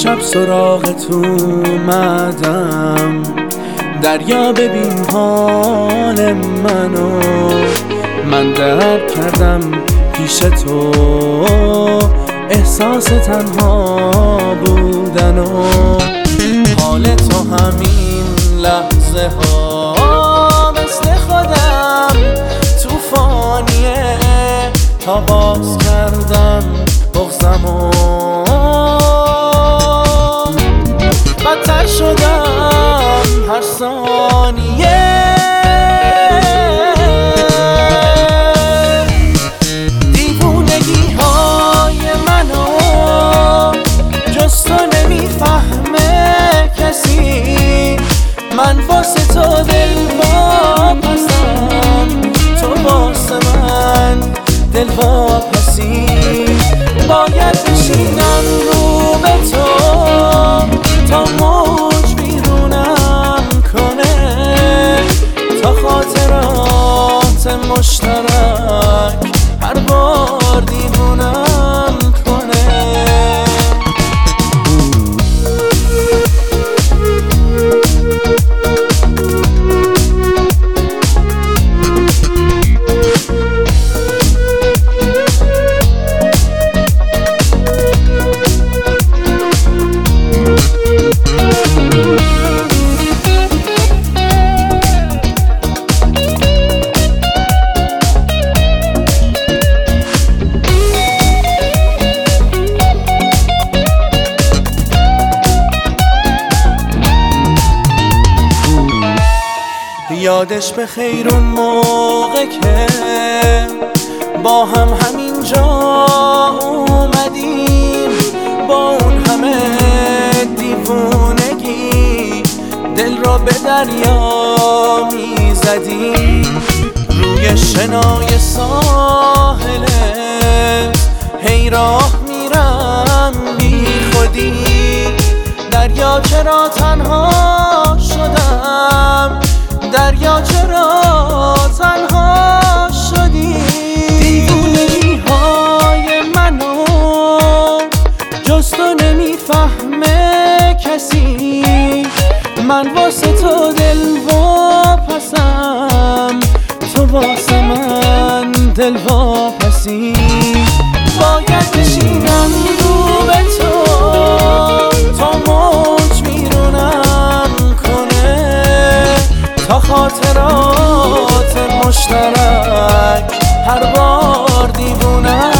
شب سراغت اومدم، دریا ببین حال منو، من درک کردم پیش تو احساس تنها بودنو. حال تو همین لحظه ها مثل خودم توفانیه، تا باز کردم بغضمو بدتر شدم هر ثانیه. دیوونگی های منو جز تو نمیفهمه کسی، من واسه تو دل واپسم، تو واسه من دل واپسی. باید بشینم رو به تو تا موج بیرونم کنه، تا خاطرات مشترک هر بار دیوونم کنه. یادش به خیر اون موقع که با هم همینجا اومدیم، با اون همه دیوونگی دل را به دریا میزدیم. روی شنای ساحله هی راه میرم بی خودی، دریا چرا تنها شدم، دریا چرا تنها شدی. دیوونگی های منو جز تو نمیفهمه کسی، من واسه تو دل واپسم، تو واسه من دل واپسی. باید بشینم رو به تو تا موج بیرونم کنه، تا خاطرات مشترک هر بار دیوونم